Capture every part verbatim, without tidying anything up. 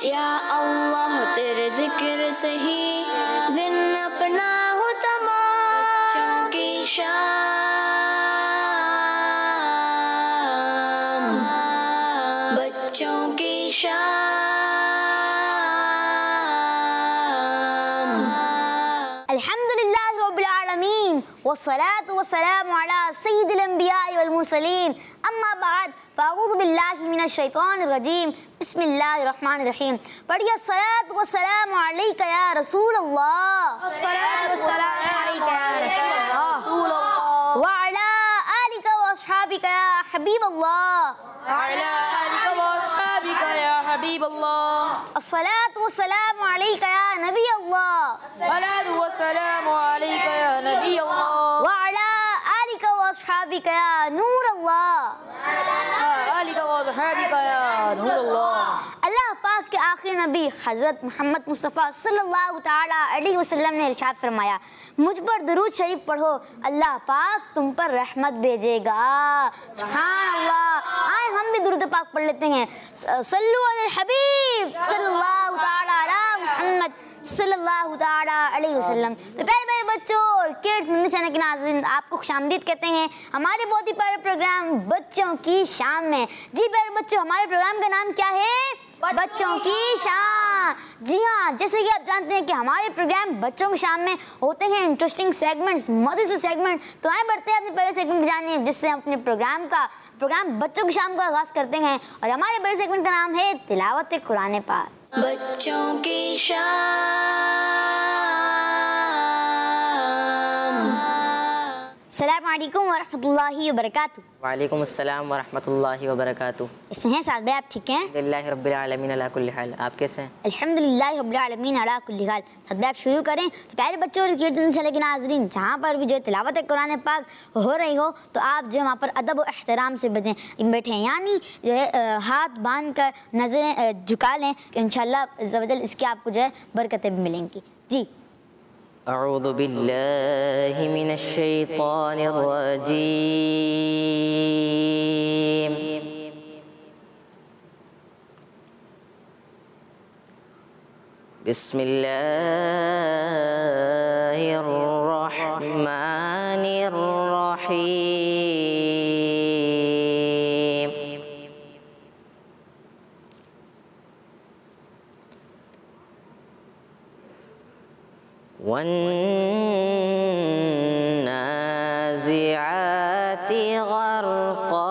या अल्लाह तेरे जिक्र से ही दिन अपना हो तमाम, बच्चों की शाम, बच्चों की शाम। अल्हम्दुलिल्लाह रब्बिल आलमीन वस्सलातु वस्सलामु अला सय्यिदिल अंबिया वल मुरसलीन अम्मा बाद फ़अऊज़ु बिल्लाहि मिनश शैतानिर रजीम बिस्मिल्लाहिर रहमानिर रहीम। पढ़िए अस्सलातु वस्सलामु अलैका या रसूल अल्लाह, अस्सलातु वस्सलामु अलैका या रसूल अल्लाह व अला आलिका व अस्हाबिका या हबीब अल्लाह, व अला आलिका व अस्हाबिका या हबीब अल्लाह। अस्सलातु वस्सलामु अलैका या नबी अल्लाह, अस्सलातु वस्सलामु अलैका या नबी अल्लाह व अला आलिका व अस्हाबिका या नूर अल्लाह, अल्लाह पाक के आखिरी नबी हज़रत मोहम्मद मुस्तफ़ा सल्लल्लाहु ताला अलैहि वसल्लम ने इरशाद फरमाया, मुझ पर दुरूद शरीफ पढ़ो, अल्लाह पाक तुम पर रहमत भेजेगा। सुभान अल्लाह। आए हम भी दुरूद पाक पढ़ लेते हैं। सल्लु अलल हबीब सल्लल्लाहु ताला अला मुहम्मद सल्लल्लाहु ताला अलैहि वसल्लम। तो प्यारे प्यारे बच्चों और किड्स मंदिर चैनल के नाज़रीन, आपको खुशामदीद कहते हैं हमारे बहुत ही प्यारे प्रोग्राम बच्चों की शाम में। जी प्यारे बच्चों, हमारे प्रोग्राम का नाम क्या है? बच्चों की शाम। जी हाँ, जैसे कि आप जानते हैं कि हमारे प्रोग्राम बच्चों की शाम में होते हैं इंटरेस्टिंग सेगमेंट्स, मज़े से सेगमेंट। तो आए बढ़ते हैं अपने पहले सेगमेंट जानिए, जिससे हम अपने प्रोग्राम का प्रोग्राम बच्चों की शाम का आगाज़ करते हैं। और हमारे पहले सेगमेंट का नाम है तिलावत कुरान पाक। बच्चों की शाम। अस्सलामु अलैकुम वरहमतुल्लाहि वबरकातुहू। वालेकुम अस्सलाम वरहमतुल्लाहि वबरकातुहू। कैसे हैं साद भाई, आप ठीक हैं? अल्हम्दुलिल्लाहि रब्बिल आलमीन अला कुल्ली हाल। आप कैसे हैं? अल्हम्दुलिल्लाहि रब्बिल आलमीन अला कुल्ली हाल। साद भाई आप शुरू करें। तो प्यारे बच्चों और किड्स चले के नाज़रीन, जहाँ पर भी जो तिलावत कुरान पाक हो रही हो तो आप जो वहाँ पर अदब और एहतराम से बजें बैठें, यानी जो है हाथ बांध कर नज़रें झुका लें। इंशाअल्लाह अज़्ज़ा वजल इसकी आपको जो है बरकतें भी मिलेंगी। जी अऊज़ु बिल्लाहि मिनश शैतानिर रजीम। बिस्मिल्लाहिर रहमानिर रहीम। वन्नाज़िआति ग़र्क़ा।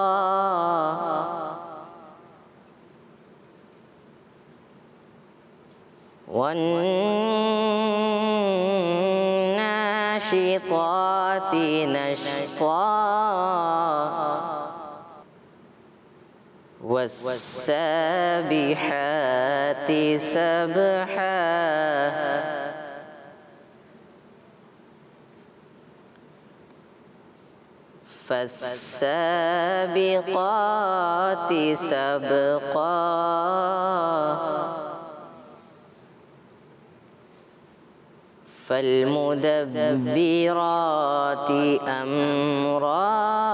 वन्नाशिताति नश्ता। वस्साबिहाति सबहा। फस्साबिक़ाति सबक़ा। फल्मुदब्बिराति अम्रा।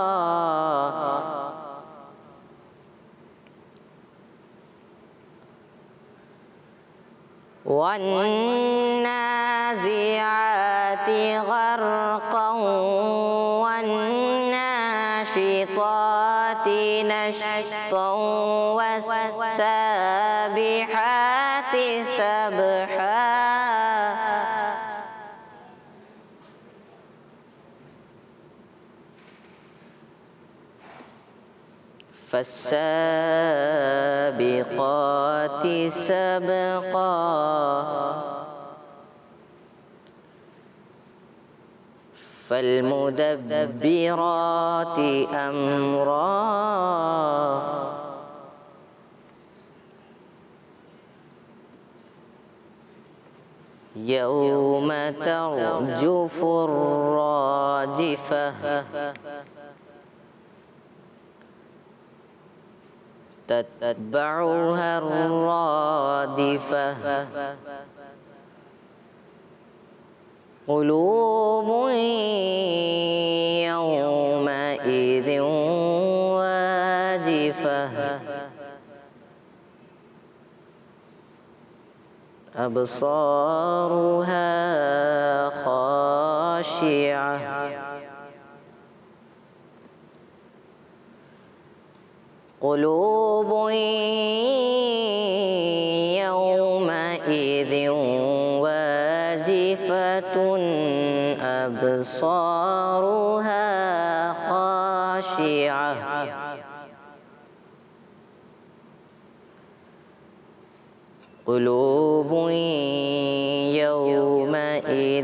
वन्नाज़िआति ग़र्क़ा। वन्नाशिताति नश्ता। वस्साबिहाति सबहा। फस्साबिक़ाति सबक़ा। फल्मुदब्बिराति अम्रा। यौम तर्जुफुर राजिफह। तत्बउहा रादिफह। क़ुलूबुन यौमइज़िन वाजिफह। أبصارها خاشعة قلوب يومئذ واجفة أبصارها خاشعة قلوب يومئذ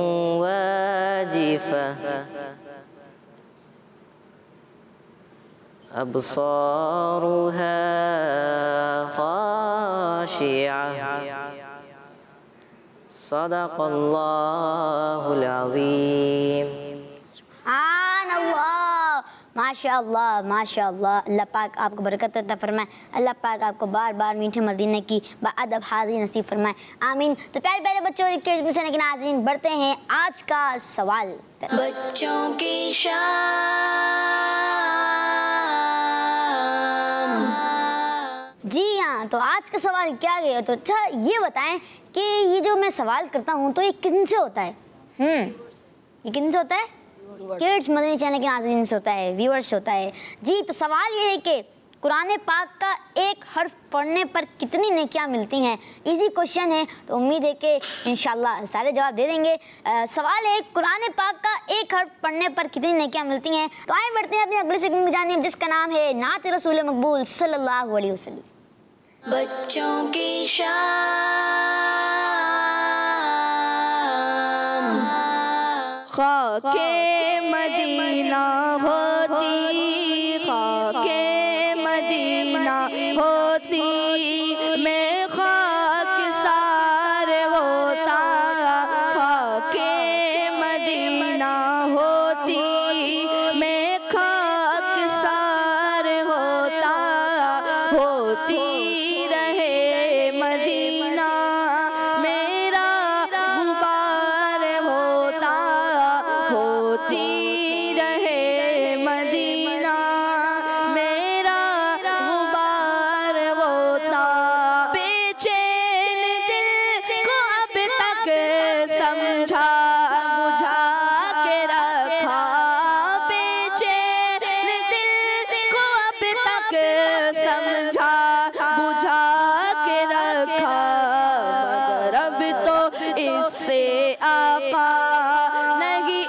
واجفة أبصارها خاشعة صدق الله العظيम। माशाअल्लाह माशाअल्लाह। अल्लाह पाक आपको बरकत अता फरमाए, अल्लाह पाक आपको बार बार मीठे मदीने की बाअदब हाज़िरी नसीब फरमाए, आमीन। तो प्यारे प्यारे बच्चों और के नाज़रीन, बढ़ते हैं आज का सवाल। बच्चों की शाम। जी हाँ, तो आज का सवाल क्या गया, तो अच्छा ये बताएं कि ये जो मैं सवाल करता हूँ तो ये किन से होता है? हम्म ये किन से होता है? किड्स मदनी चैनल के नाज़रीन से होता है, व्यूअर्स से होता है। जी, तो सवाल ये है कि कुरान पाक का एक हर्फ पढ़ने पर कितनी नेकियां मिलती हैं? इजी क्वेश्चन है, तो उम्मीद है कि इंशाल्लाह सारे जवाब दे देंगे। आ, सवाल है कुरान पाक का एक हर्फ पढ़ने पर कितनी नेकियां मिलती हैं? तो आए बढ़ते हैं अपने अगले सेगमेंट में जानिए, जिसका नाम है नात रसूल मकबूल सल्लल्लाहु अलैहि वसल्लम। बच्चों की शाम। खाके मदीना होती, खाके मदीना होती, मैं खाक सार होता। खाके मदीना होती, मैं खाक सार होता। होती रहे मदीना मेरा गुबार होता। होती रहे मदीना मेरा गुबार होता। बेचैन दिल को अब तक समझा बुझा के रखा। बेचैन दिल को अब तक समझा बुझा के रखा। मगर अब तो इससे आका नहीं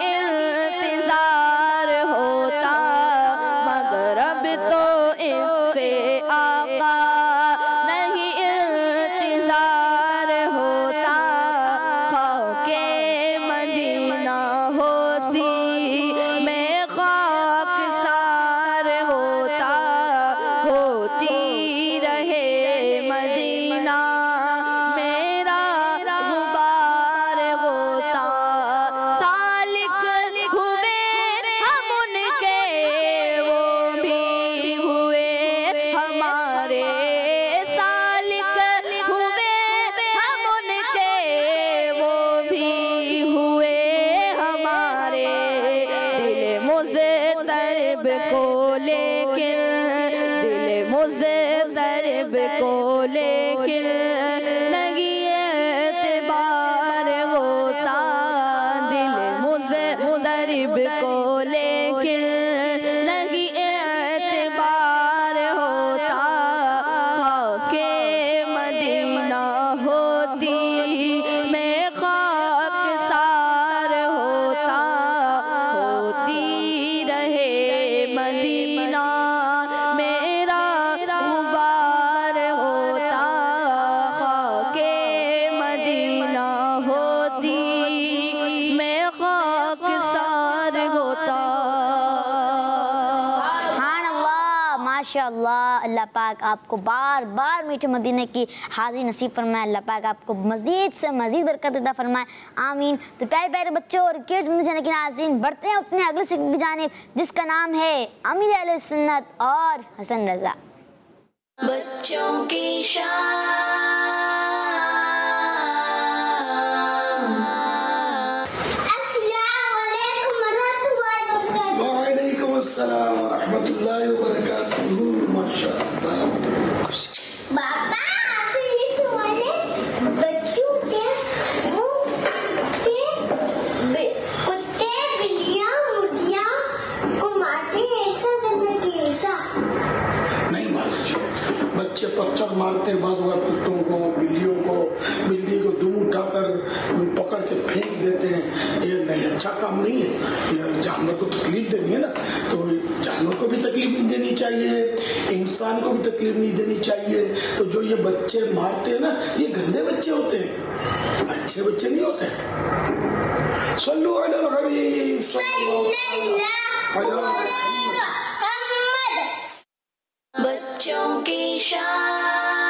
इंतजार होता। मगर अब तो इससे आका नहीं इंतजार होता। खाके मदीना होती, मैं खाक सार होता। होती रहे मदीना मेरा गुबार होता। सालिक हुए हम उनके, वो भी हुए हमारे। सालिक हुए हम उनके, वो भी हुए हमारे। दिल मुझे तरब को लेकिन, दिल मुझे तरब को लेकिन नहीं एतबार होता। दिल मुझे तरब को लेकिन नहीं एतबार होता। खाके मदीना होती, मैं खाक सार होता। होती रहे मदीना मेरा गुबार होता। खाके मदीना होती, मैं खाक सार होता। माशाअल्लाह। अल्लाह पाक आपको बार बार मीठे मदीने की हाज़िरी नसीब फरमाए। अल्लाह पाक आपको मज़ीद से मज़ीद बरकत अता फरमाए, आमीन। तो प्यारे प्यारे बच्चों और किड्स मदनी चैनल के नाज़रीन, बढ़ते हैं अपने अगले सेगमेंट की जानिब, जिसका नाम है अमीर अहले सुन्नत और हसन रज़ा। बच्चों की शाम। वालेकुम अस्सलाम व रहमतुल्लाहि व बरकातुहू। माशाअल्लाह। बाबा, आपसे ये सवाल है, करके फेंक देते हैं, ये नहीं अच्छा काम नहीं है। ये जानवर को तकलीफ देनी है ना, तो जानवर को भी तकलीफ नहीं देनी चाहिए, इंसान को भी तकलीफ नहीं देनी चाहिए। तो जो ये बच्चे मारते हैं ना, ये गंदे बच्चे होते हैं, अच्छे बच्चे नहीं होते। सल्लु अलल हबीब सल्लल्लाहु अलैहि वसल्लम। बच्चों की शान।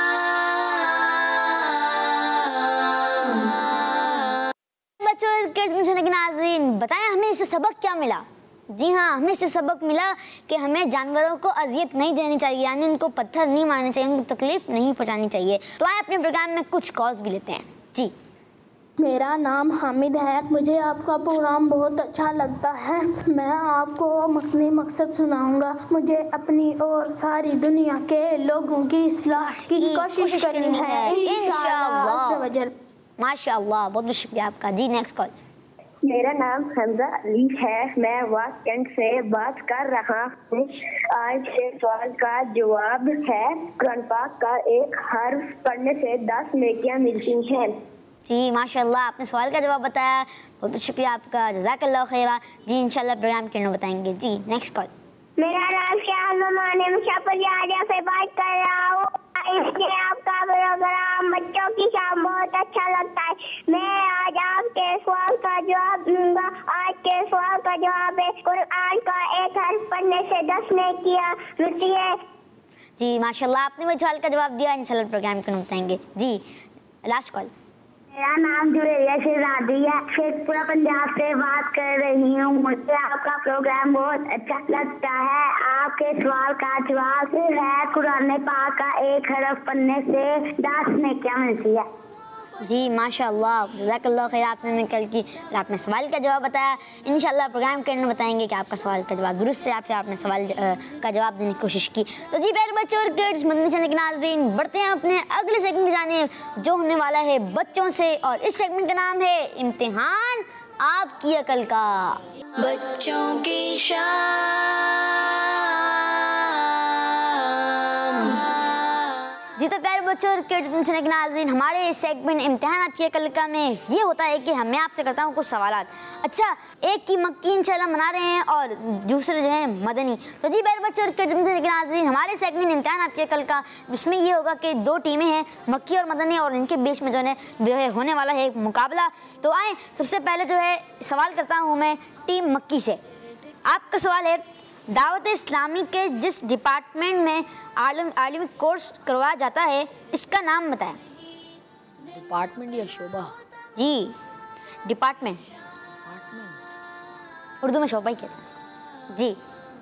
बच्चों के नाज़रीन, बताएं हमें इससे सबक क्या मिला? जी हाँ, हमें इससे सबक मिला कि हमें जानवरों को अजियत नहीं देनी चाहिए, यानी उनको पत्थर नहीं मारने चाहिए, उनको तकलीफ नहीं पहुंचानी चाहिए। तो आए अपने प्रोग्राम में कुछ कॉज भी लेते हैं। जी, मेरा नाम हामिद है, मुझे आपका प्रोग्राम बहुत अच्छा लगता है। मैं आपको मकनी मकसद सुनाऊंगा। मुझे अपनी और सारी दुनिया के लोगों की इस्लाह की कोशिश करनी है इंशाअल्लाह। माशाअल्लाह, बहुत बहुत शुक्रिया आपका। जी, नेक्स्ट कॉल। मेरा नाम हमजा अली है, मैं वाक कैंट से बात कर रहा हूँ। आज के सवाल का जवाब है, कुरान पाक का एक हर्फ पढ़ने से दस नेकियां मिलती हैं। जी माशाल्लाह, आपने सवाल का जवाब बताया, बहुत बहुत शुक्रिया आपका, जज़ाकल्लाह खैरा। जी इंशाल्लाह प्रोग्राम के अंदर बताएंगे। जी, नेक्स्ट कॉल। मेरा नाम शाहजमाने मुशफ़्फ़र से बात कर रहा हूँ। इसलिए आपका प्रोग्राम बच्चों की शान बहुत अच्छा लगता है। मैं आज आपके सवाल का जवाब दूंगा। आज के सवाल का जवाब है, कुरान का एक हर्फ पढ़ने से दस नेकियां मिलती है। जी माशाल्लाह, आपने मुझे सवाल का जवाब दिया, इंशाल्लाह प्रोग्राम के अंदर बताएंगे। जी, लास्ट कॉल। मेरा नाम जुरेरिया शहजादी है, शेखपुरा पंजाब से बात कर रही हूँ। मुझे आपका प्रोग्राम बहुत अच्छा लगता है। आपके सवाल का जवाब है, कुरान पाक का एक हरफ पढ़ने से दस नेकियां मिलती है। जी माशाल्लाह, जज़ाकल्लाह खैर। आपने मैं कल की आपने सवाल का जवाब बताया, इंशाल्लाह प्रोग्राम के अंदर बताएंगे कि आपका सवाल का जवाब दुरुस्त है या फिर आपने सवाल का जवाब देने की कोशिश की। तो जी प्यारे बच्चे और किड्स, मदनी चैनल के नाज़रीन, बढ़ते हैं अपने अगले सेगमेंट की जानिब जो होने वाला है बच्चों से, और इस सेगमेंट का नाम है इम्तिहान आपकी अकल का। बच्चों की शान। जी तो प्यारे बच्चों और किड्स के नाज़रीन, हमारे इस सेगमेंट इम्तिहान आपकी अकल का में ये होता है कि मैं आपसे करता हूँ कुछ सवालात। अच्छा, एक की मक्की इंशाल्लाह मना रहे हैं और दूसरे जो है मदनी। तो जी प्यारे बच्चों और किड्स के नाज़रीन, हमारे सेगमेंट इम्तिहान आपकी अकल का, इसमें ये होगा कि दो टीमें हैं, मक्की और मदनी, और इनके बीच में जो है जो है होने वाला है एक मुकाबला। तो आए, सबसे पहले जो है सवाल करता हूँ मैं टीम मक्की से। आपका सवाल है, दावत इस्लामी के जिस डिपार्टमेंट में आलम आलिमी कोर्स करवाया जाता है, इसका नाम बताएं। डिपार्टमेंट या शोबा? जी, डिपार्टमेंट। उर्दू में शोबा ही कहते हैं इसको। जी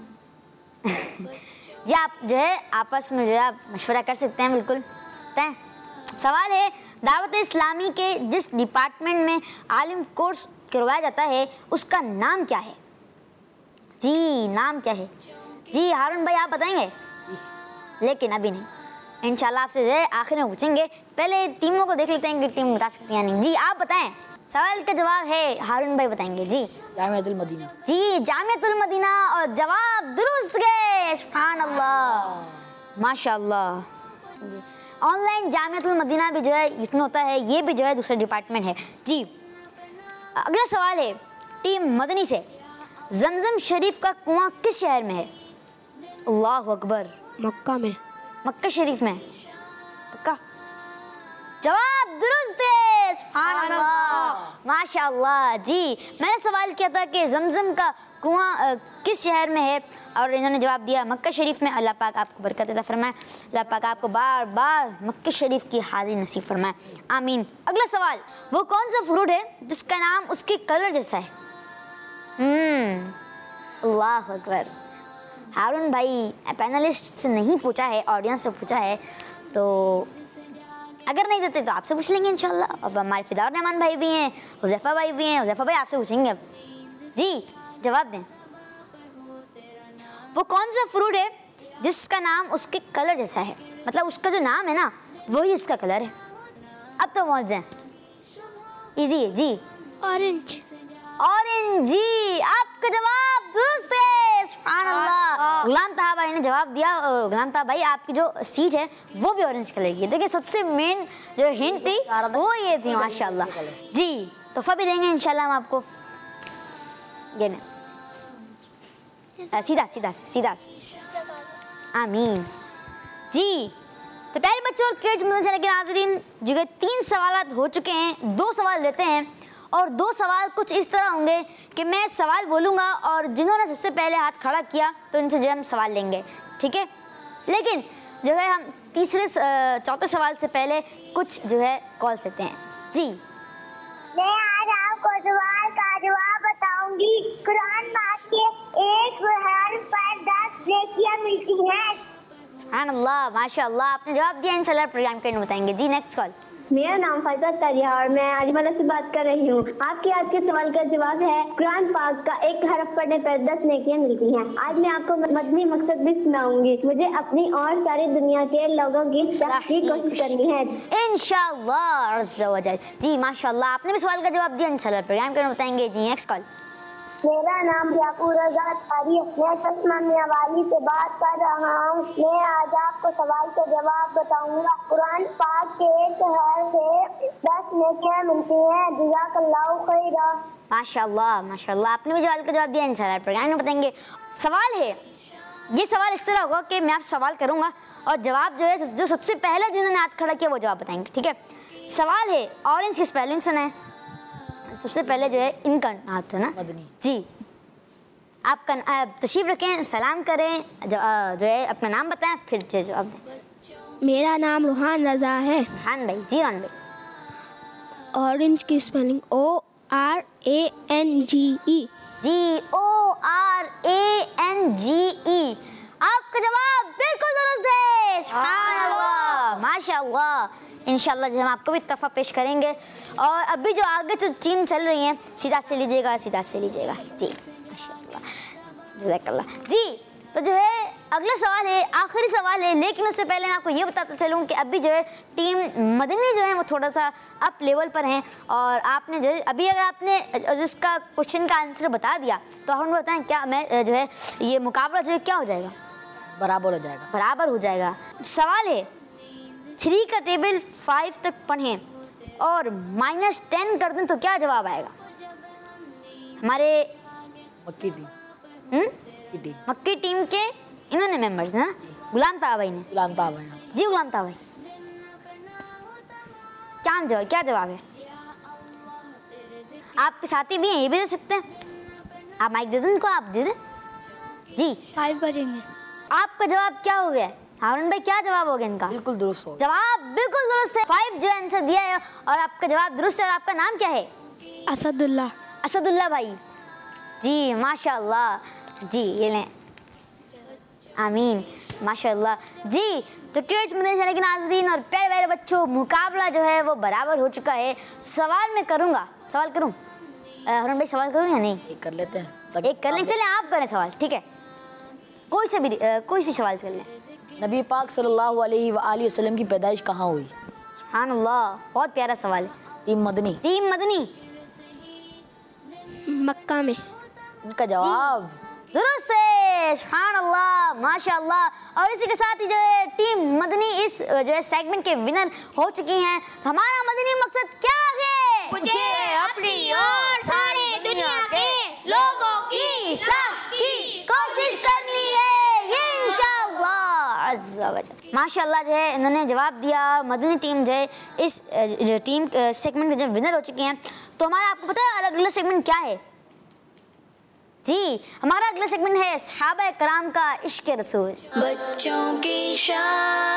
जी आप जो है आपस में जो है आप मशवरा कर सकते हैं, बिल्कुल बताएं। सवाल है, दावत इस्लामी के जिस डिपार्टमेंट में आलिम कोर्स करवाया जाता है, उसका नाम क्या है? जी, नाम क्या है? जी हारून भाई आप बताएंगे? लेकिन अभी नहीं, इंशाल्लाह आपसे जो है आखिर में पूछेंगे। पहले टीमों को देख लेते हैं कि टीम बता सकती है या नहीं। जी आप बताएं, सवाल का जवाब है हारून भाई बताएंगे। जी, जामिअतुल मदीना। जी जामिअतुल मदीना, और जवाब दुरुस्त है। सुभान अल्लाह, माशाअल्लाह। जी, ऑनलाइन जामिअतुल मदीना भी जो है इतना होता है, ये भी जो है दूसरा डिपार्टमेंट है। जी, अगला सवाल है टीम मदनी से, जमजम शरीफ का कुआं किस शहर में है? अल्लाह अकबर। मक्का में। मक्का शरीफ में? पक्का? जवाब दुरुस्त है। सुभान अल्लाह, माशाअल्लाह। जी, मैंने सवाल किया था कि जमजम का कुआं किस शहर में है, और इन्होंने जवाब दिया मक्का शरीफ में। अल्लाह पाक आपको बरकत अता फरमाए, अल्लाह पाक आपको बार बार मक्का शरीफ की हाजिर नसीब फरमाए, आमीन। अगला सवाल, वो कौन सा फ्रूट है जिसका नाम उसके कलर जैसा है? हम्म, अल्लाह अकबर। हारून भाई पैनलिस्ट से नहीं पूछा है, ऑडियंस से पूछा है, तो अगर नहीं देते तो आपसे पूछ लेंगे इंशाल्लाह। अब हमारे फिदार रहमान भाई भी हैं, हुज़ैफा भाई भी हैं, हुज़ैफा भाई आपसे पूछेंगे अब। जी जवाब दें, वो कौन सा फ्रूट है जिसका नाम उसके कलर जैसा है, मतलब उसका जो नाम है ना वही उसका कलर है। अब तो पहुंच जाए, इजी है। जी, ऑरेंज। ऑरेंज। जी, आपका जवाब दुरुस्त है। सुभान अल्लाह। गुलाम ताहा भाई ने जवाब दिया। गुलाम ताहा भाई, आपकी जो सीट है वो भी ऑरेंज कलर की है। देखिए, सबसे मेन जो हिंट थी वो ये थी, माशाल्लाह। जी, तोहफा भी देंगे इंशाल्लाह हम आपको। ये नहीं, सीधा सीधा सीधा आमीन जी। तो प्यारे बच्चों और किड्स मदनी चैनल के नाज़रीन, जो कि तीन सवाल हो चुके हैं, दो सवाल रहते हैं और दो सवाल कुछ इस तरह होंगे कि मैं सवाल बोलूँगा और जिन्होंने सबसे पहले हाथ खड़ा किया तो इनसे जो है हम सवाल लेंगे, ठीक है। लेकिन जो है हम तीसरे चौथे सवाल से पहले कुछ जो है कॉल्स लेते हैं जी। मैं आज आपको सवाल का जवाब बताऊंगी। कुरान पाक के एक हर्फ पर दस नेकियां मिलती हैं। सुभान अल्लाह, माशाअल्लाह, आपने जवाब दिया। इंशाल्लाह प्रोग्राम के एंड में बताएंगे जी। Next call. मेरा नाम फैजल तरिया और मैं अजमला से बात कर रही हूँ। आपके आज के सवाल का जवाब है कुरान पाक का एक हरफ पढ़ने पर दस नेकियां मिलती हैं। आज मैं आपको मदनी मकसद भी सुनाऊंगी। मुझे अपनी और सारी दुनिया के लोगों की सलाह की कोशिश करनी है इंशाअल्लाह अज़्ज़ा व जल। जी माशाअल्लाह, आपने भी सवाल का जवाब दिया। इंशाल्लाह प्रोग्राम के एंड में बताएंगे जी। Next call. मेरा नाम याकूब रज़ा तारी, मैं चश्मा मियावाली से बात कर रहा हूँ। मैं आज आपको सवाल का जवाब बताऊंगा। कुरान पाक के एक हर्फ से दस नेकियां मिलती हैं। जज़ाकल्लाहु खैरा। माशाअल्लाह माशाअल्लाह, आपने भी सवाल का जवाब दिया। इंशाल्लाह प्रोग्राम में बताएंगे। सवाल है, ये सवाल इस तरह होगा कि मैं आप सवाल करूँगा और जवाब जो है जो सबसे पहले जिन्होंने हाथ खड़ा किया वो जवाब बताएंगे, ठीक है। सवाल है ऑरेंज की स्पेलिंग सुना है। सबसे पहले जो है इनका हाथ है ना जी, आपका तशरीफ रखें, सलाम करें, जो, जो है अपना नाम बताएं, फिर जो जवाब दें। मेरा नाम रूहान रज़ा है। रूहान भाई जी। रूहान भाई, ऑरेंज की spelling O R A N G E. जी O R A N G E. आपका जवाब बिल्कुल दुरुस्त है। सुभान अल्लाह, माशाअल्लाह। इंशाल्लाह जो हम आपको भी तोहफा पेश करेंगे। और अभी जो आगे जो टीम चल रही है, सीधा से लीजिएगा, सीधा से लीजिएगा जी। माशाल्लाह, जज़ाकल्लाह जी। तो जो है अगला सवाल है, आखिरी सवाल है, लेकिन उससे पहले मैं आपको ये बताता चलूँ कि अभी जो है टीम मदनी जो है वो थोड़ा सा अप लेवल पर हैं। और आपने जो है अभी अगर आपने जिसका क्वेश्चन का आंसर बता दिया तो हम बताएं क्या मैं जो है ये मुकाबला जो है क्या हो जाएगा? बराबर हो जाएगा। बराबर हो जाएगा। सवाल है, थ्री का टेबल फाइव तक पढ़ें और माइनस टेन कर दें तो क्या जवाब आएगा? हमारे मक्की टीम हुँ? की टीम मक्की टीम के इन्होंने मेंबर्स ना, गुलाम ताहा भाई ने। गुलाम ताहा भाई जी गुलाम ताहा भाई, क्या जवाब क्या जवाब है? आपके साथी भी हैं, ये भी दे सकते हैं। आप माइक दे दें इनको, आप दे दें जी। फाइव बजेंगे। आपका जवाब क्या हो गया हारून भाई? क्या जवाब हो गया इनका? बिल्कुल दुरुस्त हो। जवाब बिल्कुल दुरुस्त है। फाइव जो आंसर दिया है और आपका जवाब दुरुस्त है। और आपका नाम क्या है? असदुल्ला। असदुल्ला भाई जी, माशाअल्लाह जी। ये लें, आमीन, माशाअल्लाह जी। तो किड्स मदनी चैनल के नाज़रीन और प्यारे प्यारे बच्चों, मुकाबला जो है वो बराबर हो चुका है। सवाल मैं करूँगा, सवाल करूँ हारून भाई? सवाल करूँ या नहीं? एक कर लेते हैं। एक कर लें, चलें आप करें सवाल, ठीक है। कोई से भी आ, कोई भी सवाल कर लें। नबी पाक सल्लल्लाहु अलैहि वसल्लम की पैदाइश कहाँ हुई? सुभान अल्लाह, बहुत प्यारा सवाल है। Team Madani. Team Madani Mecca में। उनका जवाब दुरुस्त है। सुभान अल्लाह, माशाअल्लाह। और इसी के साथ ही जो है टीम मदनी इस जो है सेगमेंट के विनर हो चुकी हैं। हमारा मदनी मकसद क्या है? मुझे अपनी और सारी दुनिया के लोगों की इस्लाह की कोशिश करनी है इंशाअल्लाह अज़्ज़ा व जल। माशाअल्लाह जो है इन्होंने जवाब दिया। मदनी टीम जो है इस जो टीम सेगमेंट में जो विनर हो चुकी हैं। तो हमारा आपको पता है अगला सेगमेंट क्या है जी? हमारा अगला सेगमेंट है सहाबा कराम का इश्क रसूल। बच्चों की शान।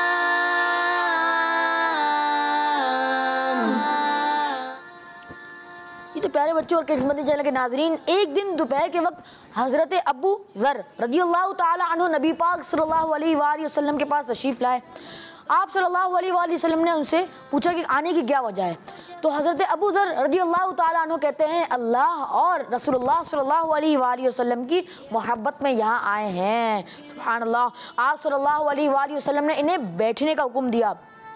ये तो प्यारे बच्चों और किड्स मदनी चैनल के नाजरीन, एक दिन दोपहर के वक्त हज़रत अबू ज़र रज़ियल्लाहु ताला अन्हु नबी पाक सल्लल्लाहु अलैहि वसल्लम के पास तशरीफ़ लाए। आप सल्लल्लाहु अलैहि वसल्लम ने उनसे पूछा कि आने की क्या वजह है। तो हज़रत अबू ज़र रज़ियल्लाहु ताला अन्हु कहते हैं अल्लाह और रसूलुल्लाह सल्लल्लाहु अलैहि वसल्लम की मोहब्बत में यहाँ आए हैं। सुभान अल्लाह। आप सल्लल्लाहु अलैहि वसल्लम ने इन्हें बैठने का हुक्म दिया।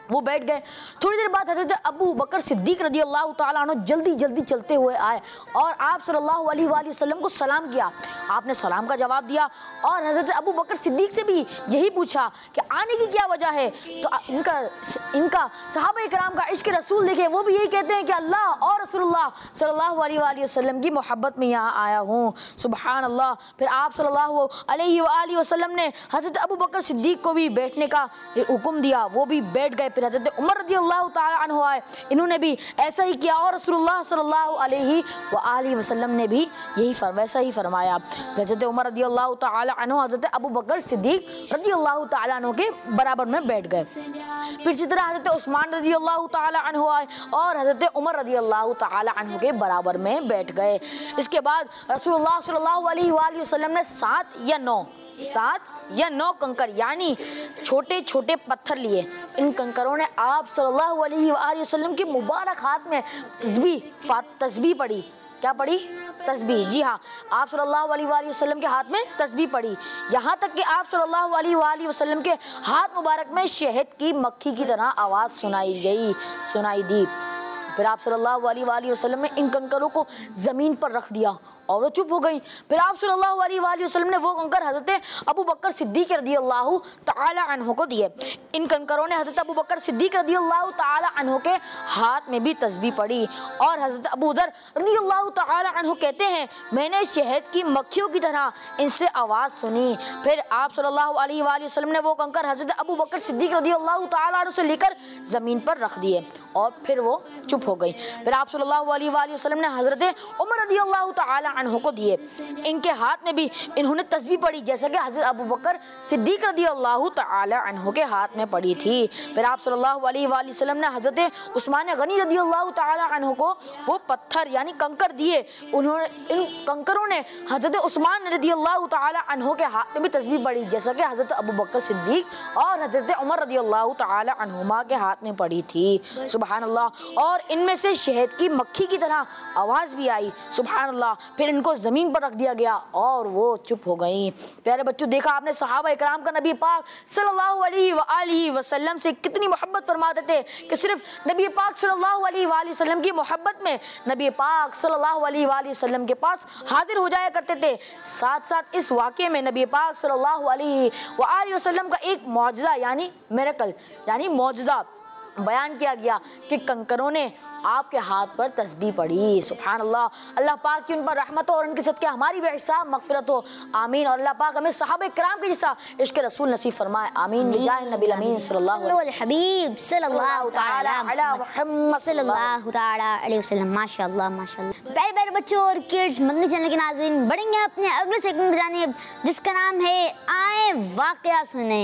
वो बैठ गए। थोड़ी देर बाद हज़रत अबू बकर सिद्दीक रज़ी अल्लाह ताला अन्हु जल्दी जल्दी चलते हुए आए और आप सल्लल्लाहु अलैहि वसल्लम को सलाम किया। आपने सलाम का जवाब दिया और हज़रत अबू बकर सिद्दीक से भी यही पूछा कि आने की क्या वजह है। तो इनका इनका सहाबा इकराम का इश्क रसूल देखे, वो भी यही कहते हैं कि अल्लाह और रसूलुल्लाह सल्लल्लाहु अलैहि वसल्लम की मोहब्बत में यहाँ आया हूँ। सुबहान अल्लाह। फिर आप सल्लल्लाहु अलैहि वसल्लम ने हज़रत अबू बकर सिद्दीक को भी बैठने का हुक्म दिया, वो भी बैठ गए। फिर हज़रत उमर रज़ी अल्लाह ताला अन्हु आए, इन्होंने भी ऐसा ही किया और रसूलुल्लाह सल्लल्लाहु अलैहि वसल्लम ने भी यही फर वैसा ही फरमाया। फिर हज़रत उमर रज़ी अल्लाह ताला अन्हु हज़रत अबू बकर सिद्दीक रज़ी अल्लाह ताला अन्हु के बराबर में बैठ गए। फिर इसी तरह हज़रत उस्मान रज़ी अल्लाह ताला अन्हु आए और हज़रत उमर रज़ी अल्लाह ताला अन्हु के बराबर में बैठ गए। इसके बाद रसूलुल्लाह सल्लल्लाहु अलैहि वसल्लम ने सात या नौ सात या नौ कंकर यानी छोटे छोटे पत्थर लिए। इन कंकरों ने आप सल्लल्लाहु अलैहि वसल्लम के मुबारक हाथ में तस्बीह तस्बीह पड़ी। क्या पड़ी? तस्बीह। जी हाँ, आप सल्लल्लाहु अलैहि वसल्लम के हाथ में तस्बीह पड़ी, यहाँ तक कि आप सल्लल्लाहु अलैहि वसल्लम के हाथ मुबारक में शहद की मक्खी की तरह आवाज़ सुनाई गई सुनाई दी। फिर आप सल्लल्लाहु अलैहि वसल्लम ने इन कंकरों को ज़मीन पर रख दिया और वो चुप हो गई। फिर आप सल्लल्लाहु अलैहि वसल्लम ने वो कंकर हज़रत अबू बकर सिद्दीक रज़ी अल्लाह ताला अन्हु को दिए। इन कंकरों ने हज़रत अबू बकर सिद्दीक रज़ी अल्लाह ताला अन्हु के हाथ में भी तस्बीह पड़ी और हज़रत अबू ज़र रज़ी अल्लाह ताला अन्हु कहते हैं, मैंने शहद की मक्खियों की तरह इनसे आवाज़ सुनी। फिर आप सल्लल्लाहु अलैहि वसल्लम ने वो कंकर हज़रत अबू बकर सिद्दीक रज़ी अल्लाह ताला अन्हु से लेकर ज़मीन पर रख दिए और फिर वो चुप हो गई। फिर आप सल्लल्लाहु अलैहि वसल्लम ने हज़रत उमर रज़ी अल्लाह ताला अन्हु को दिए। इनके हाथ में भी इन्होंने तस्बीह पढ़ी जैसा कि हज़रत अबू बकर सिद्दीक रज़ी अल्लाह ताला अन्हु के हाथ में पड़ी थी। फिर आप सल्लल्लाहु अलैहि वसल्लम ने हज़रत उस्मान गनी रज़ी अल्लाह ताला अन्हु को वो पत्थर यानी कंकर दिए। उन्होंने इन कंकरों ने हज़रत उस्मान रज़ी अल्लाह ताला अन्हु के हाथ में भी तस्बीह पढ़ी जैसा कि हज़रत अबू बकर सिद्दीक और हज़रत उमर रज़ी अल्लाह ताला अन्हुमा के हाथ में पड़ी थी। सुभान अल्लाह। और इनमें से शहद की मक्खी की तरह आवाज़ भी आई। सुभान अल्लाह। फिर इनको ज़मीन पर रख दिया गया और वो चुप हो गई। प्यारे बच्चों, देखा आपने सहाबा इकराम का नबी पाक सल्लल्लाहु अलैहि वसल्लम से कितनी मोहब्बत फरमाते थे कि सिर्फ नबी पाक सल्लल्लाहु अलैहि वसल्लम की मोहब्बत में नबी पाक सल्लल्लाहु अलैहि वसल्लम के पास हाजिर हो जाया करते थे। साथ साथ इस वाक़े में नबी पाक सल्लल्लाहु अलैहि वसल्लम का एक मौजज़ा यानी मिरेकल यानी मौजज़ा बयान किया गया कि कंकरों ने आपके हाथ पर तस्बीह पढ़ी। सुभान अल्लाह। अल्लाह पाक की उन पर रहमत हो और उनके सदके हमारी भी हिसाब मग़फ़िरत हो। आमीन। और अल्लाह पाक हमें सहाबा किराम के जैसा इश्क़ रसूल नसीब फरमाए। आमीन। बिजाह नबी अमीन सल्लल्लाहु अलैहि हबीब सल्लल्लाहु ताला अला मुहम्मद सल्लल्लाहु ताला अलैहि वसल्लम। माशाअल्लाह माशाअल्लाह। प्यारे प्यारे बच्चों और किड्स, मदनी चैनल के नाज़रीन, बढ़ेंगे अपने अगले सेगमेंट की जानिब जिसका नाम है आए वाक़या सुने।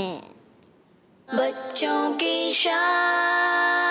बच्चों की शान।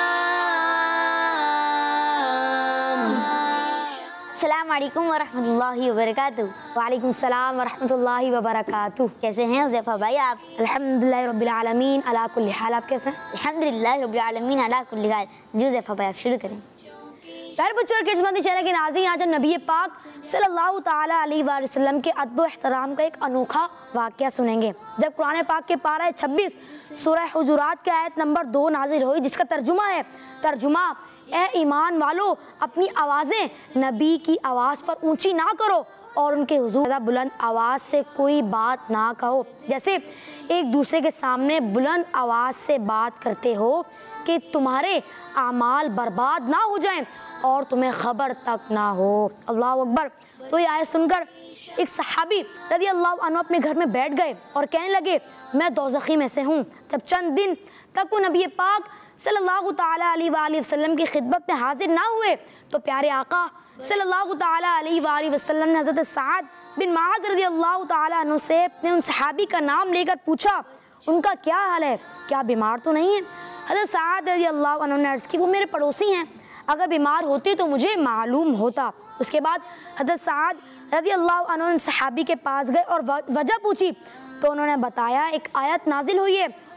अस्सलाम वालेकुम व रहमतुल्लाहि व बरकातुहू। वालेकुम सलाम व रहमतुल्लाहि व बरकातुहू। कैसे हैं हुज़ैफ़ा भाई आप? अल्हम्दुलिल्लाहि रब्बिल आलमीन अला कुल्ली हाल। आप कैसे हैं? अल्हम्दुलिल्लाहि रब्बिल आलमीन अला कुल्ली हाल। जी हुज़ैफ़ा भाई आप शुरू करें। प्यारे बच्चों और किड्स मदनी चैनल के नाज़रीन, आज हम नबी पाक सल्लल्लाहु ताला अलैहि वसल्लम के अदब व एहतराम का एक अनोखा वाक़या सुनेंगे। जब कुरान पाक के पारा छब्बीस सूरह हुजुरात के आयत नंबर दो नाजिल हुई जिसका तर्जुमा है तर्जुमा ए ईमान वालों, अपनी आवाज़ें नबी की आवाज़ पर ऊंची ना करो और उनके हुजूर ज़्यादा बुलंद आवाज़ से कोई बात ना कहो, जैसे एक दूसरे के सामने बुलंद आवाज़ से बात करते हो कि तुम्हारे आमाल बर्बाद ना हो जाएं और तुम्हें खबर तक ना हो। अल्लाह अकबर। तो ये आयत सुनकर एक सहाबी रज़ी अल्लाह अन्हु अपने घर में बैठ गए और कहने लगे, मैं दोज़खी में से हूँ। जब चंद दिन तक वो नबी पाक सल्लल्लाहु ताला अलैहि वसल्लम की खिदमत में हाजिर ना हुए तो प्यारे आका सल्लल्लाहु ताला अलैहि वसल्लम ने हज़रत साद बिन मुआज़ रज़ी अल्लाह ताला अन्हु से अपने उन सहाबी का नाम लेकर पूछा, उनका क्या हाल है, क्या बीमार तो नहीं है? हज़रत साद रज़ी अल्लाह अन्हु ने अर्ज़ की, वो मेरे पड़ोसी हैं, अगर बीमार होते तो मुझे मालूम होता। उसके बाद हज़रत साद रज़ी अल्लाह अन्हु सहाबी के पास गए और वजह पूछी तो उन्होंने बताया एक आयत नाजिल हुई है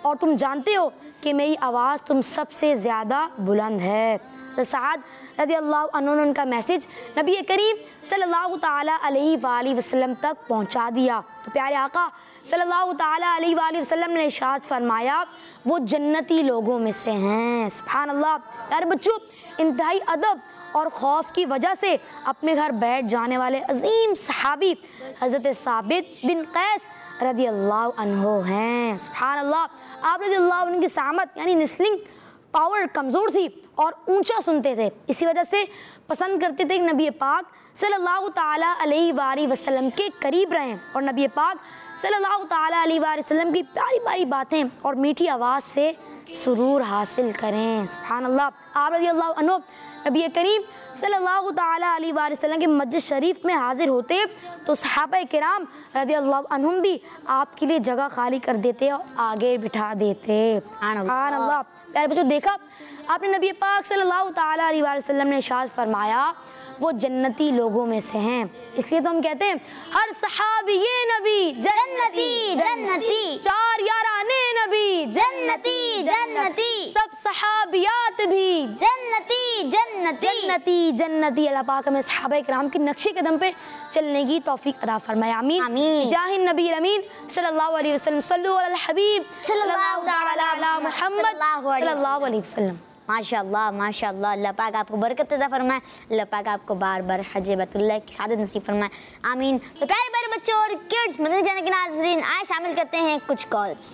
और तुम जानते हो कि मेरी आवाज़ तुम सबसे ज़्यादा बुलंद है। तो साद रज़ियल्लाहु अन्हु ने उनका मैसेज नबी करीम सल्लल्लाहु ताला अलैहि वाली वसल्लम तक पहुंचा दिया। तो प्यारे आका सल्लल्लाहु ताला अलैहि वाली वसल्लम ने इरशाद फरमाया वो जन्नती लोगों में से हैं। सुभान अल्लाह। प्यारे बच्चों, इंतहाई अदब और खौफ की वजह से अपने घर बैठ जाने वाले अजीम सहाबी हज़रत साबित बिन कैस रज़ियल्लाहु अन्हु हैं। सुभान अल्लाह। आप रज़ियल्लाहु अन्हु की सामत यानी निस्लिंग पावर कमज़ोर थी और ऊंचा सुनते थे, इसी वजह से पसंद करते थे कि नबी पाक सल्लल्लाहु ताला अलैहि वसल्लम के करीब रहें और नबी पाक सल्लल्लाहु ताला अलैहि वसल्लम की प्यारी प्यारी बातें और मीठी आवाज़ से सुरूर हासिल करें। सुभान अल्लाह। आप रज़ियल्लाहु अन्हु नबी करीम सल्लल्लाहु ताला अलैहि वसल्लम के मस्जिद शरीफ में हाजिर होते तो सहाबा किराम रज़ियल्लाहु अन्हुम भी आपके लिए जगह खाली कर देते और आगे बिठा देते। सुभान अल्लाह। प्यारे बच्चों, देखा आपने नबी पाक सल्लल्लाहु ताला अलैहि वसल्लम ने इरशाद फरमाया वो जन्नती लोगों में से हैं। इसलिए तो हम कहते हैं हर सहाबी ये नबी जन्नती जन्नती, चार याराने नबी जन्नती जन्नती, सब सहाबियात भी जन्नती जन्नती जन्नती जन्नती। अल्लाह पाक हमें सहाबा किराम की नक्शे कदम पे चलने की तौफीक अता फरमाए। आमीन आमीन। जाहिन नबी अमीन सल्लल्लाहु अलैहि वसल्लम। सल्लु अलल हबीब सल्लल्लाहु ताला अला मुहम्मद सल्लल्लाहु अलैहि वसल्लम। माशाअल्लाह माशाअल्लाह। अल्लाह पाक आपको बरकत अता फरमाए, अल्लाह पाक आपको बार बार हज बैतुल्लाह की सादत नसीब फरमाए। आमीन। तो प्यारे प्यारे बच्चों और किड्स मदनी जाने के नाज़रीन, आए शामिल करते हैं कुछ कॉल्स।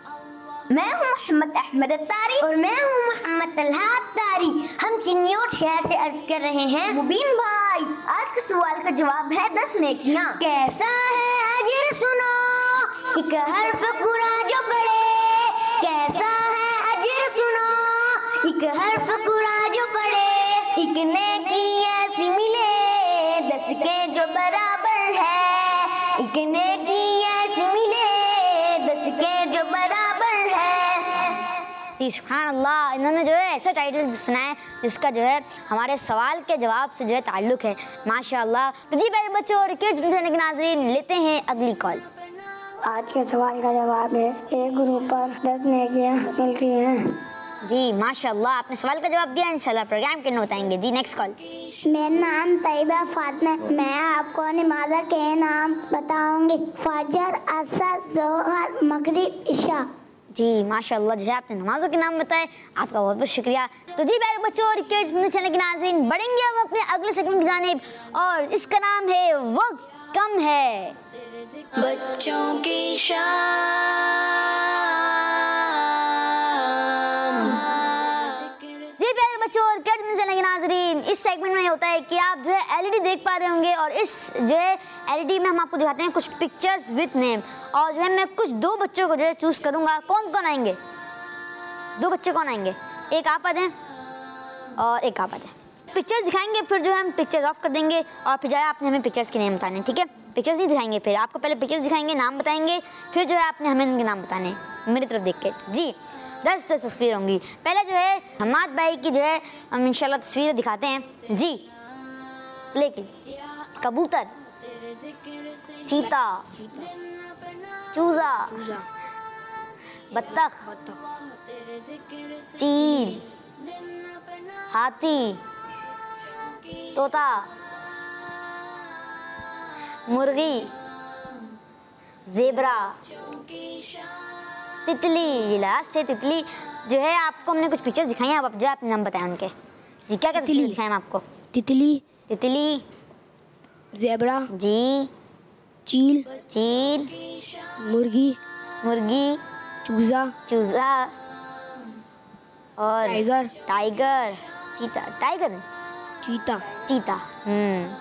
मैं हूँ मोहम्मद अहमद अत्तारी और मैं हूँ मोहम्मद तलहा अत्तारी। हम चिन्योट शहर से अर्ज कर रहे हैं। मुबीन भाई, आज के सवाल का जवाब है दस नेकियां। कैसा है अजर सुनो एक हर्फ कुरा जो पढ़े, कैसा है अजर सुनो एक हर्फ कुरा जो पढ़े, एक नेकी ऐसी मिले दस के जो बराबर है, एक नेकी ऐसी मिले दस के जो बराबर है। जी सुभान अल्लाह। इन्होंने जो है ऐसा टाइटल सुना है जिसका जो है हमारे सवाल के जवाब से जो है ताल्लुक है। माशाअल्लाह। तो जी प्यारे बच्चों और किड्स के नाज़रीन, लेते हैं अगली कॉल। आज के सवाल का जवाब है एक ग्रुप पर दस नेकियां मिलती हैं। जी माशाअल्लाह, आपने सवाल का जवाब दिया। इंशाल्लाह प्रोग्राम के बताएंगे। जी नेक्स्ट कॉल। मेरा नाम तैयबा फातिमा। मैं आपको नमाज़ के नाम बताऊंगी। फजर, असर, ज़ोहर, मगरिब, इशा। जी माशाअल्लाह, जो है आपने नमाजों के नाम बताए, आपका बहुत बहुत शुक्रिया। तो जी प्यारे बच्चों और किड्स चैनल के नाज़रीन, बढ़ेंगे हम अपने अगले सेगमेंट की जानिब और इसका नाम है वक्त कम है। बच्चों की शान। जी प्यारे बच्चों और किड्स चैनल के नाज़रीन, इस सेगमेंट में होता है कि आप जो है एलईडी देख पा रहे होंगे और इस जो है एलईडी में हम आपको दिखाते हैं कुछ पिक्चर्स विद नेम और जो है मैं कुछ दो बच्चों को जो है चूज करूंगा। कौन कौन आएंगे? दो बच्चे कौन आएंगे? एक आप आ जाएं और एक आप आ जाएं। पिक्चर्स दिखाएंगे, फिर जो है हम पिक्चर्स ऑफ कर देंगे और फिर जो है आपने हमें पिक्चर्स के नेम बताने। ठीक है, पिक्चर्स नहीं दिखाएंगे, फिर आपको पहले पिक्चर्स दिखाएंगे, नाम बताएंगे, फिर जो है आपने हमें उनके नाम बताने मेरी तरफ देख के। जी दस दस तस्वीर होंगी। पहले जो है हमाद भाई की जो है हम इंशाल्लाह तस्वीरें दिखाते हैं। जी प्ले कीजिए। कबूतर, चीता, चूजा, बत्तख, चील, हाथी, तोता, मुर्गी, जेबरा, तितली। ये लास्ट है तितली। जो है आपको हमने कुछ पिक्चर्स दिखाई हैं, आप जो आप नाम बताएं उनके। जी क्या क्या तस्वीर दिखाएं हम आपको? तितली, तितली, ज़ेबरा, जी, चील, चील, मुर्गी, मुर्गी, चूजा, चूजा और टाइगर, टाइगर, चीता, टाइगर, चीता, चीता। हम्म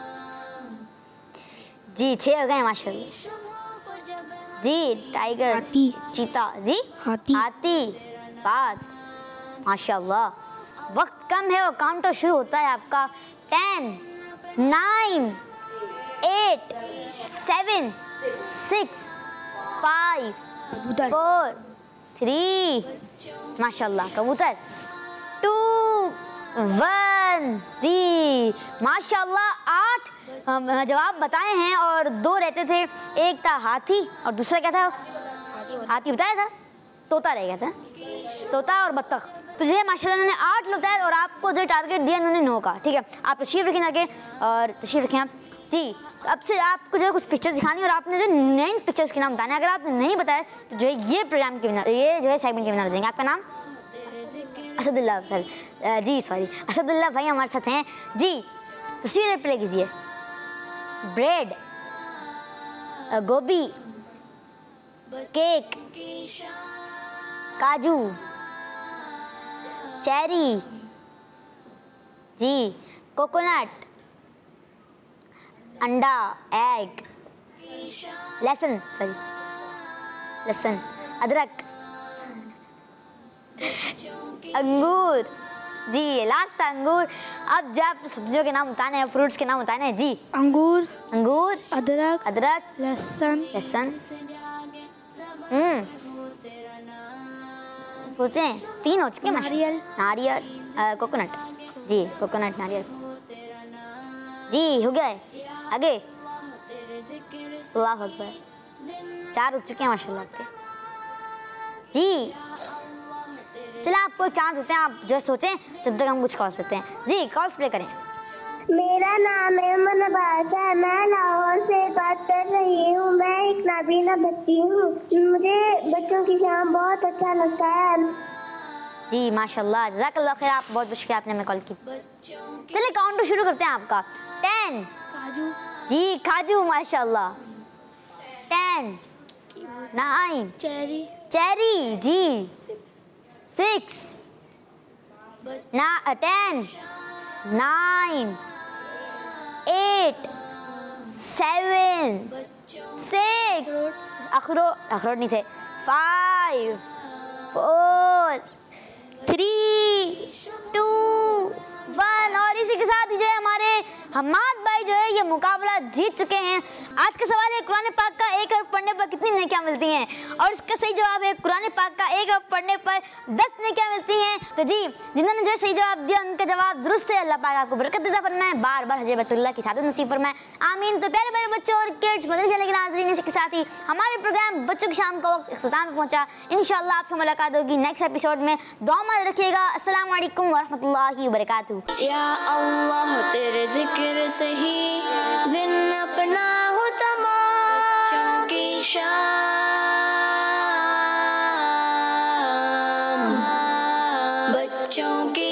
जी छह हो गए माशाल्लाह। जी टाइगर, हाथी, चीता, जी हाथी, हाथी, सात। माशाल्लाह। वक्त कम है और काउंटर शुरू होता है आपका। Ten, nine, eight, seven, six, five, four, three. माशाल्लाह। कबूतर, टू, वन। जी माशाल्लाह। आठ जवाब बताए हैं और दो रहते थे। एक था हाथी और दूसरा क्या था? हाथी बताया था। तोता रह गया था, तोता और बत्तख। तो जो है माशाल्लाह इन्होंने आठ लोग है और आपको जो टारगेट दिया इन्होंने नौ का। ठीक है, आप तशरीफ रखें जाके और तशरीफ रखें आप जी। अब से आपको जो है कुछ पिक्चर्स दिखानी और आपने जो नई पिक्चर्स के नाम बताने, अगर आपने नहीं बताया तो जो है ये प्रोग्राम के विनर, ये जो है सेगमेंट के विनर हो जाएंगे। आपका नाम? असदुल्ला सर जी, सॉरी असदुल्ला भाई हमारे साथ हैं जी। तस्वीर प्ले कीजिए। ब्रेड, गोभी, केक, काजू, चेरी जी, कोकोनट, अंडा, एग, लहसुन सॉरी लहसुन, अदरक, अंगूर जी, लास्ट था अंगूर। अब जब सब्जियों के नाम बताने हैं, फ्रूट्स के नाम बताने हैं जी। अंगूर, अंगूर, अदरक, अदरक, लहसुन, लहसुन। हम्म सोचें, तीन हो चुके। नारियल, नारियल, कोकोनट जी, कोकोनट, नारियल जी, हो गया। आगे अल्लाह अकबर, चार हो चुके हैं माशाल्लाह आपके जी। चलो आपको एक चांस देते हैं, आप जो सोचें जब तक हम कुछ कॉल्स देते हैं जी। कॉल्स प्ले करें। मेरा नाम है मुनबास है, मैं लाहौर से बात कर रही हूँ। मैं एक नाबीना बच्ची हूँ, मुझे बच्चों की शाम बहुत अच्छा लगता है जी। माशाल्लाह, जज़ाकल्लाह खैर, आप बहुत बहुत शुक्रिया आपने हमें कॉल की। चलिए काउंटर शुरू करते हैं आपका। टेन काजू जी, काजू माशाल्लाह। टेन, नाइन, चेरी, चेरी जी, सिक्स, ना ten, nine, eight, seven, six, अखरोट अखरोट नहीं थे, five, four, three, two, one. और इसी के साथ ही जो है हमारे हम्माद भाई जो है ये मुकाबला जीत चुके हैं। आज का सवाल है कुरान पाक का एक हर्फ पढ़ने पर कितनी नेकियां मिलती हैं, और इसका सही जवाब है कुरान पाक का एक हर्फ पढ़ने पर दस नेकियां मिलती हैं। तो जी जिन्होंने जो सही जवाब दिया उनका जवाब दुरुस्त है। अल्लाह पाक आपको बरकत अता फरमाए, बार बार हज बैतुल्लाह की सादत नसीब फरमाए, आमीन। तो प्यारे प्यारे बच्चों और किड्स मदरसे चले के नाज़रीन, इसी के साथ ही हमारे प्रोग्राम बच्चों की शाम का वक्त इख्तिताम पे पहुंचा। इंशाअल्लाह आपसे मुलाकात होगी नेक्स्ट एपिसोड में। दुआ में रखिएगा। अस्सलाम वालेकुम व रहमतुल्लाहि व बरकातुहू। या अल्लाह तेरे जिक्र से ही दिन अपना हो तमाम, बच्चों की शान, बच्चों की